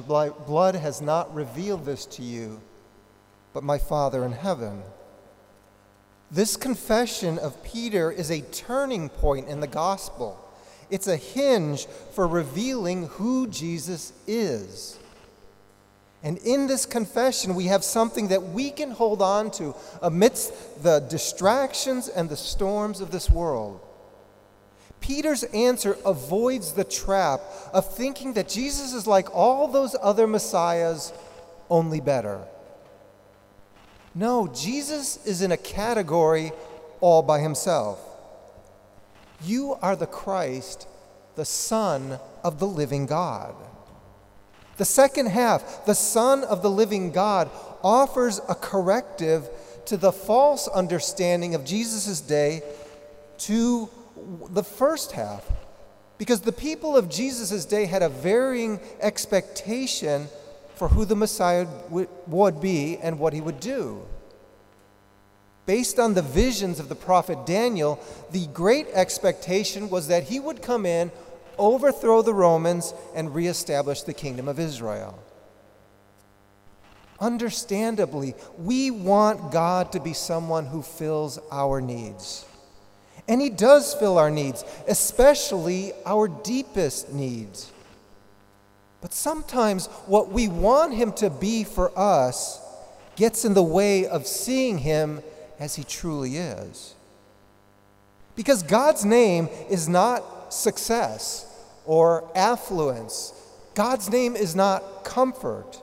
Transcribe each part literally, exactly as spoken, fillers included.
bli- blood has not revealed this to you, but my Father in heaven. This confession of Peter is a turning point in the gospel. It's a hinge for revealing who Jesus is. And in this confession, we have something that we can hold on to amidst the distractions and the storms of this world. Peter's answer avoids the trap of thinking that Jesus is like all those other messiahs, only better. No, Jesus is in a category all by himself. You are the Christ, the Son of the living God. The second half, the Son of the living God, offers a corrective to the false understanding of Jesus' day to the first half. Because the people of Jesus' day had a varying expectation for who the Messiah w- would be and what he would do. Based on the visions of the prophet Daniel, the great expectation was that he would come in, overthrow the Romans, and reestablish the kingdom of Israel. Understandably, we want God to be someone who fills our needs. And he does fill our needs, especially our deepest needs. But sometimes what we want him to be for us gets in the way of seeing him as he truly is. Because God's name is not success or affluence. God's name is not comfort.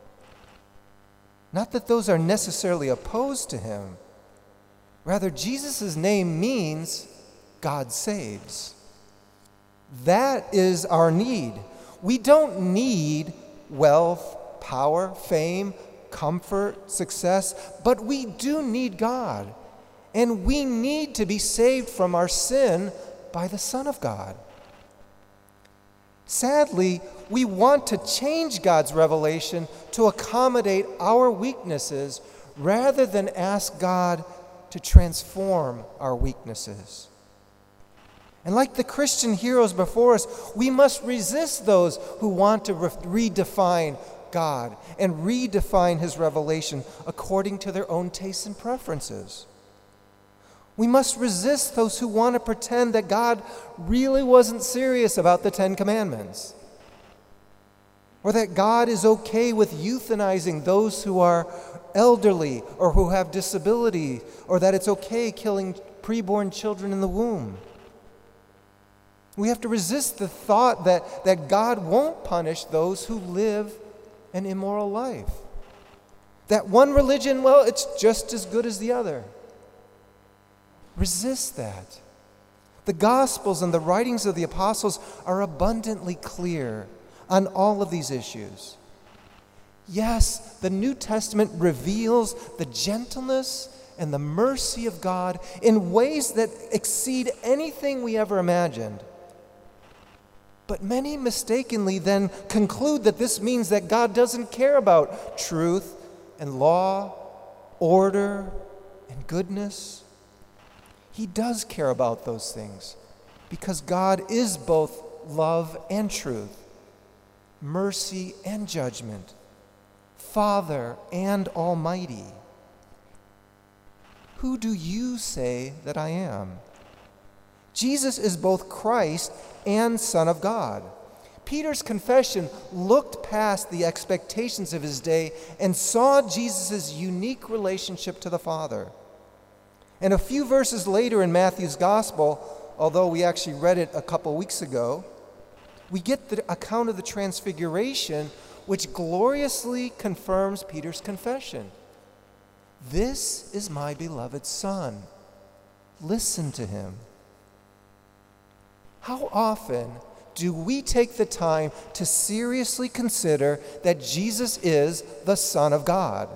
Not that those are necessarily opposed to him. Rather, Jesus' name means God saves. That is our need. We don't need wealth, power, fame, comfort, success, but we do need God. And we need to be saved from our sin by the Son of God. Sadly, we want to change God's revelation to accommodate our weaknesses rather than ask God to transform our weaknesses. And like the Christian heroes before us, we must resist those who want to re- redefine God and redefine his revelation according to their own tastes and preferences. We must resist those who want to pretend that God really wasn't serious about the Ten Commandments, or that God is okay with euthanizing those who are elderly or who have disability, or that it's okay killing preborn children in the womb. We have to resist the thought that, that God won't punish those who live an immoral life. That one religion, well, it's just as good as the other. Resist that. The Gospels and the writings of the apostles are abundantly clear on all of these issues. Yes, the New Testament reveals the gentleness and the mercy of God in ways that exceed anything we ever imagined. But many mistakenly then conclude that this means that God doesn't care about truth and law, order and goodness. He does care about those things because God is both love and truth, mercy and judgment, Father and Almighty. Who do you say that I am? Jesus is both Christ and Son of God. Peter's confession looked past the expectations of his day and saw Jesus' unique relationship to the Father. And a few verses later in Matthew's Gospel, although we actually read it a couple weeks ago, we get the account of the Transfiguration, which gloriously confirms Peter's confession. This is my beloved Son. Listen to him. How often do we take the time to seriously consider that Jesus is the Son of God?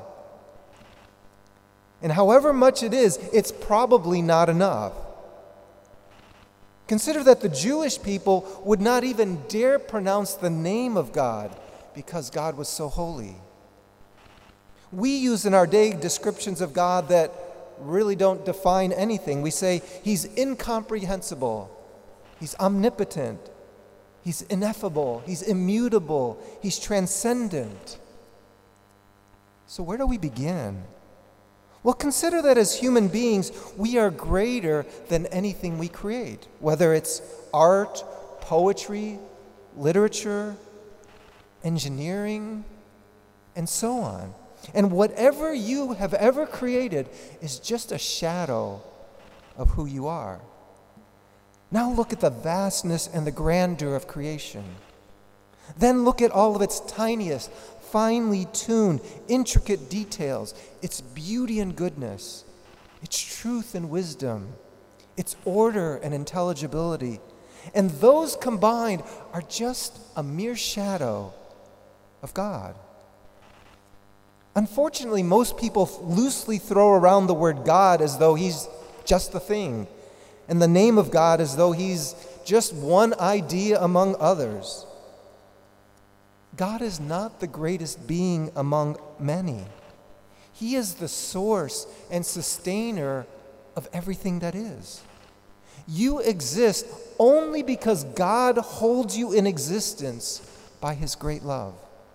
And however much it is, it's probably not enough. Consider that the Jewish people would not even dare pronounce the name of God because God was so holy. We use in our day descriptions of God that really don't define anything. We say he's incomprehensible, he's omnipotent, He's ineffable. He's immutable. He's transcendent. So where do we begin? Well, consider that as human beings, we are greater than anything we create, whether it's art, poetry, literature, engineering, and so on. And whatever you have ever created is just a shadow of who you are. Now look at the vastness and the grandeur of creation. Then look at all of its tiniest, finely tuned, intricate details, its beauty and goodness, its truth and wisdom, its order and intelligibility. And those combined are just a mere shadow of God. Unfortunately, most people loosely throw around the word God as though he's just the thing, and the name of God as though he's just one idea among others. God is not the greatest being among many. He is the source and sustainer of everything that is. You exist only because God holds you in existence by his great love.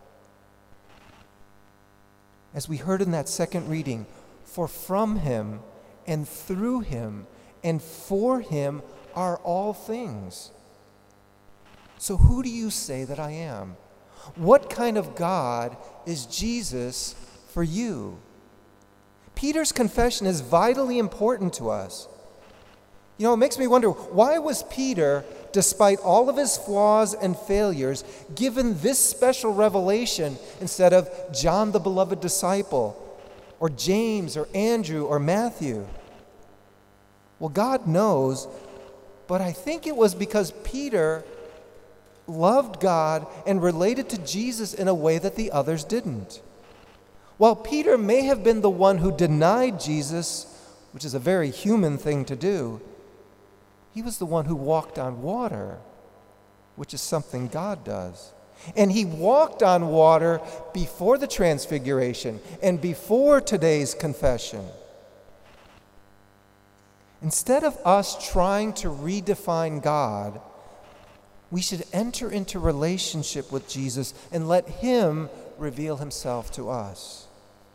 As we heard in that second reading, for from him and through him and for him are all things. So who do you say that I am? What kind of God is Jesus for you? Peter's confession is vitally important to us. You know, it makes me wonder, why was Peter, despite all of his flaws and failures, given this special revelation instead of John the beloved disciple, or James, or Andrew, or Matthew? Well, God knows, but I think it was because Peter loved God and related to Jesus in a way that the others didn't. While Peter may have been the one who denied Jesus, which is a very human thing to do, he was the one who walked on water, which is something God does. And he walked on water before the Transfiguration and before today's confession. Instead of us trying to redefine God, we should enter into relationship with Jesus and let him reveal himself to us.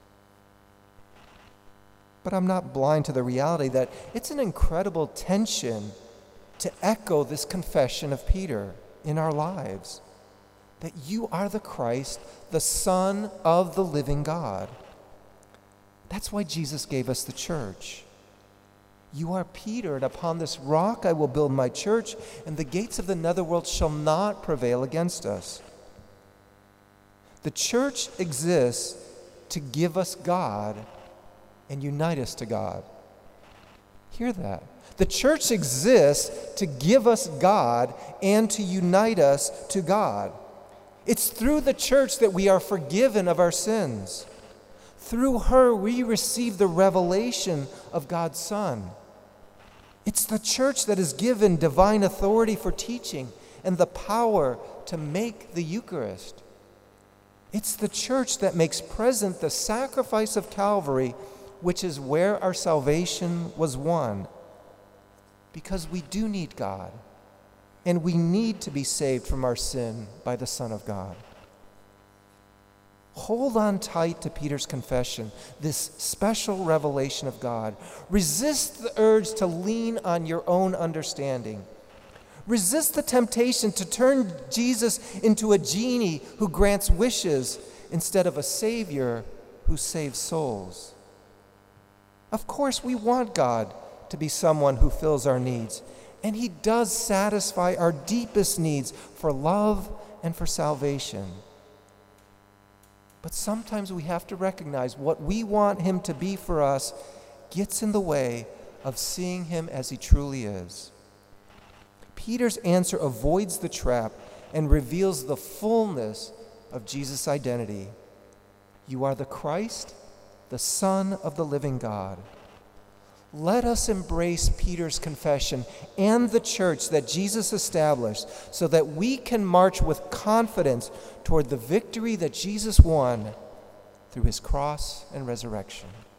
But I'm not blind to the reality that it's an incredible tension to echo this confession of Peter in our lives, that you are the Christ, the Son of the living God. That's why Jesus gave us the church. You are Peter, and upon this rock I will build my church, and the gates of the netherworld shall not prevail against us. The church exists to give us God and unite us to God. Hear that. The church exists to give us God and to unite us to God. It's through the church that we are forgiven of our sins. Through her, we receive the revelation of God's Son. It's the church that is given divine authority for teaching and the power to make the Eucharist. It's the church that makes present the sacrifice of Calvary, which is where our salvation was won. Because we do need God, and we need to be saved from our sin by the Son of God. Hold on tight to Peter's confession, this special revelation of God. Resist the urge to lean on your own understanding. Resist the temptation to turn Jesus into a genie who grants wishes instead of a Savior who saves souls. Of course, we want God to be someone who fills our needs, and he does satisfy our deepest needs for love and for salvation. But sometimes we have to recognize what we want him to be for us gets in the way of seeing him as he truly is. Peter's answer avoids the trap and reveals the fullness of Jesus' identity. You are the Christ, the Son of the living God. Let us embrace Peter's confession and the church that Jesus established so that we can march with confidence toward the victory that Jesus won through his cross and resurrection.